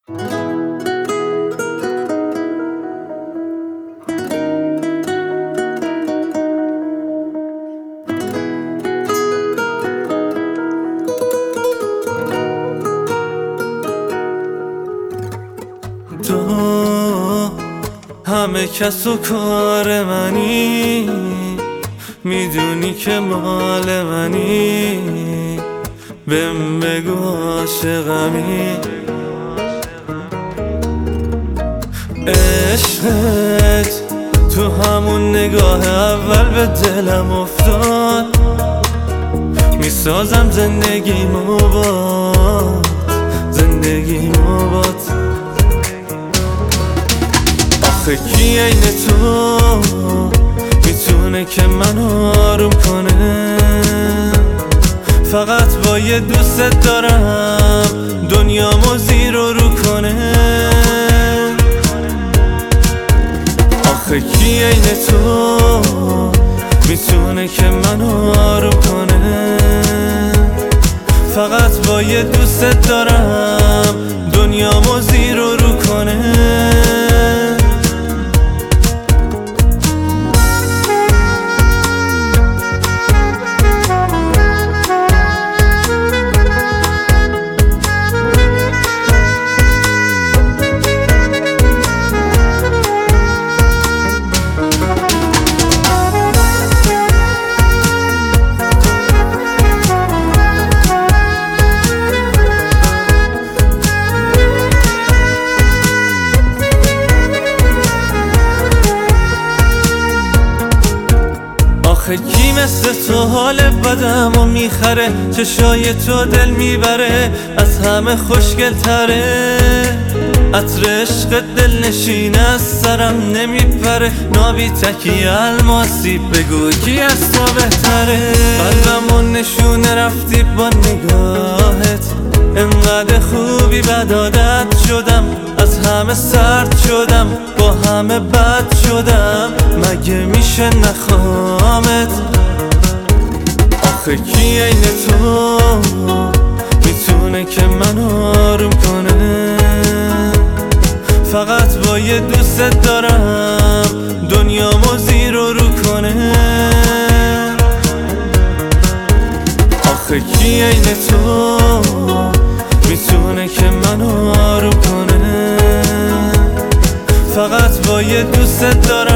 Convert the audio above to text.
تو همه کس و کار منی، میدونی که مال منی، بهم بگو عاشقمی. عشقت تو همون نگاه اول به دلم افتاد، میسازم زندگیمو بات، زندگیمو بات. آخه کی عین تو میتونه که منو آروم کنه؟ فقط با یه دوست دارم دنیامو زیر و رو کنه. آخه کی عین تو میتونه که منو آروم کنه؟ فقط با یه دوست دارم دنیامو زیر و رو کنه. آخه کی مثل تو حال بدم و میخره؟ چشای تو دل میبره، از همه خوشگل تره. عطر عشق دل نشین از سرم نمیپره. نابی تکی الماسی بگو کی از تو بهتره؟ قلبمو نشونه رفتی با نگاهت، انقدر خوبی بد عادت شدم، از همه سرد شدم، با همه بد شدم، مگه میشه نخوامت؟ آخه کی عین تو میتونه که منو آروم کنه؟ فقط با یه دوست دارم دنیامو زیر و رو کنه. آخه کی عین تو میتونه که منو آروم کنه؟ فقط با یه دوست دارم